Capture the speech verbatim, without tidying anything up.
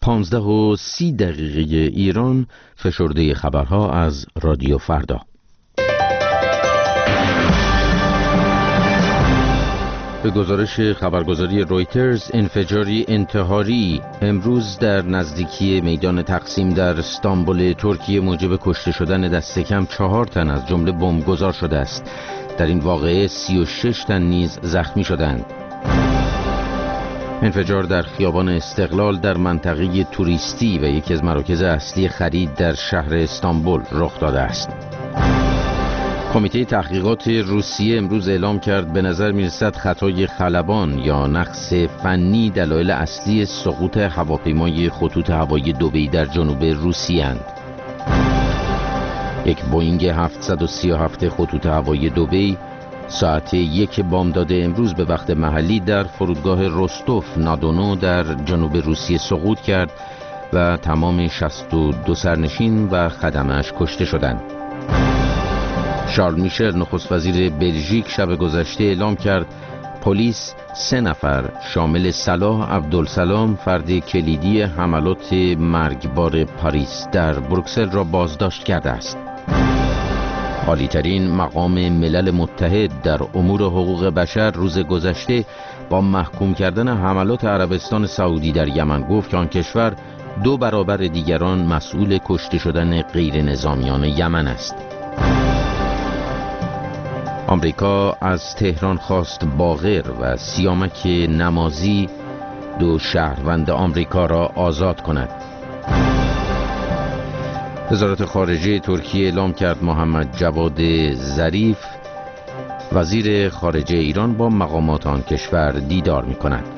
پانزده و سی دقیقه ایران، فشرده خبرها از رادیو فردا. به گزارش خبرگزاری رویترز، انفجاری انتحاری امروز در نزدیکی میدان تقسیم در استانبول ترکیه موجب کشته شدن دست کم چهار تن از جمله بمبگذار شده است. در این واقعه سی و شش تن نیز زخمی شدند. انفجار در خیابان استقلال در منطقه توریستی و یکی از مراکز اصلی خرید در شهر استانبول رخ داده است. کمیته تحقیقات روسیه امروز اعلام کرد به نظر می‌رسد خطای خلبان یا نقص فنی دلایل اصلی سقوط هواپیمای خطوط هوایی دبی در جنوب روسیه اند. یک بوئینگ هفتصد و سی و هفت خطوط هوایی دبی ساعت یک بامداد امروز به وقت محلی در فرودگاه رستوف نادونو در جنوب روسیه سقوط کرد و تمام شصت و دو سرنشین و خدمه‌اش کشته شدند. شارل میشل نخست وزیر بلژیک شب گذشته اعلام کرد پلیس سه نفر شامل صلاح عبدالسلام فرد کلیدی حملات مرگبار پاریس در بروکسل را بازداشت کرده است. عالی‌ترین مقام ملل متحد در امور حقوق بشر روز گذشته با محکوم کردن حملات عربستان سعودی در یمن گفت که آن کشور دو برابر دیگران مسئول کشته شدن غیر نظامیان یمن است. آمریکا از تهران خواست باقر و سیامک نمازی دو شهروند آمریکا را آزاد کند. وزارت خارجه ترکیه اعلام کرد محمد جواد ظریف وزیر خارجه ایران با مقامات آن کشور دیدار می کند.